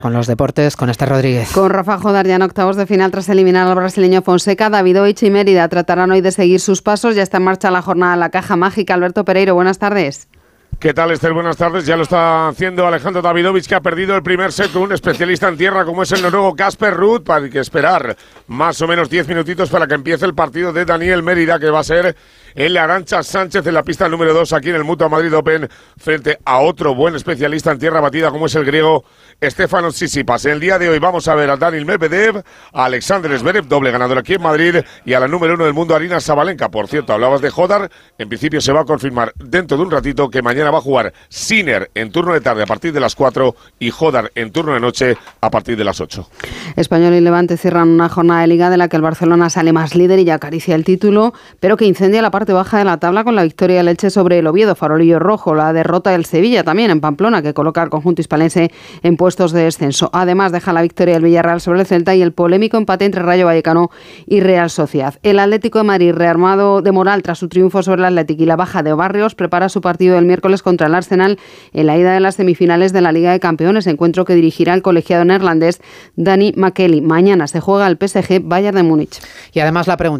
Con los deportes, con Esther Rodríguez. Con Rafa Jodar ya en octavos de final tras eliminar al brasileño Fonseca, Davidovich y Mérida tratarán hoy de seguir sus pasos. Ya está en marcha la jornada de la Caja Mágica. Alberto Pereiro, buenas tardes. ¿Qué tal, Esther? Buenas tardes. Ya lo está haciendo Alejandro Davidovich, que ha perdido el primer set con un especialista en tierra como es el noruego Casper Ruud. Hay que esperar más o menos 10 minutitos para que empiece el partido de Daniel Mérida, que va a ser el Arantxa Sánchez en la pista número 2 aquí en el Mutua Madrid Open, frente a otro buen especialista en tierra batida como es el griego Stefanos Tsitsipas. En el día de hoy vamos a ver a Daniil Medvedev, a Alexander Zverev, doble ganador aquí en Madrid, y a la número 1 del mundo, Aryna Sabalenka. Por cierto, hablabas de Jodar, en principio se va a confirmar dentro de un ratito que mañana va a jugar Sinner en turno de tarde a partir de las 4 y Jodar en turno de noche a partir de las 8. Español y Levante cierran una jornada de Liga de la que el Barcelona sale más líder y ya acaricia el título, pero que incendia la parte baja de la tabla con la victoria del Elche sobre el Oviedo, farolillo rojo. La derrota del Sevilla también en Pamplona, que coloca al conjunto hispalense en puestos de descenso. Además deja la victoria del Villarreal sobre el Celta y el polémico empate entre Rayo Vallecano y Real Sociedad. El Atlético de Madrid, rearmado de moral tras su triunfo sobre el Athletic y la baja de Barrios, prepara su partido del miércoles contra el Arsenal en la ida de las semifinales de la Liga de Campeones, encuentro que dirigirá el colegiado neerlandés Dani Makeli. Mañana se juega el PSG Bayern de Múnich. Y además la pregunta